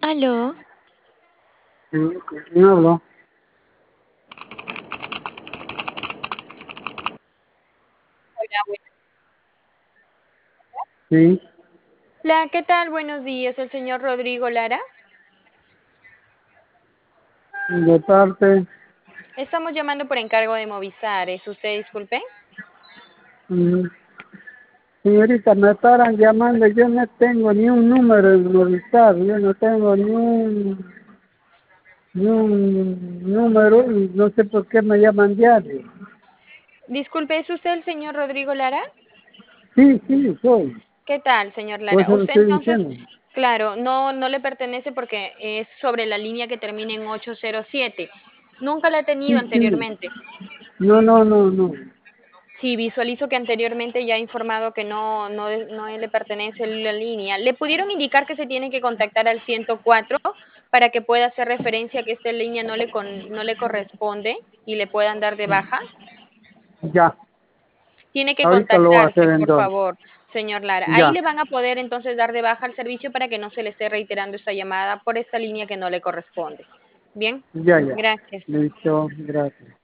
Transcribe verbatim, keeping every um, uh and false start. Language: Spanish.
Aló. Sí, ¿quién habló? Hola, bueno- Sí, Hola, ¿qué tal? Buenos días, el señor Rodrigo Lara. de parte, Estamos llamando por encargo de Movistar. ¿Es usted, disculpe? mm, señorita, me paran llamando, yo no tengo ni un número en Movistar, yo no tengo ni un, ni un número y no sé por qué me llaman diario. Disculpe, ¿es usted el señor Rodrigo Lara? Sí, sí, soy, ¿Qué tal, señor por Lara? eso lo Usted estoy entonces, diciendo. claro, no, no le pertenece porque es sobre la línea que termina en ocho cero siete. Nunca la ha tenido Sí, sí, anteriormente. no, no, no, no, Sí, visualizo que anteriormente ya ha informado que no, no, no le pertenece la línea. ¿Le pudieron indicar que se tiene que contactar al ciento cuatro para que pueda hacer referencia a que esta línea no le, con, no le corresponde y le puedan dar de baja? ya, Tiene que ahorita lo voy a hacer contactarse, por entonces, favor, señor Lara. Ahí ya, le van a poder entonces dar de baja al servicio para que no se le esté reiterando esta llamada por esta línea que no le corresponde. Bien, ya, ya, gracias. listo, gracias.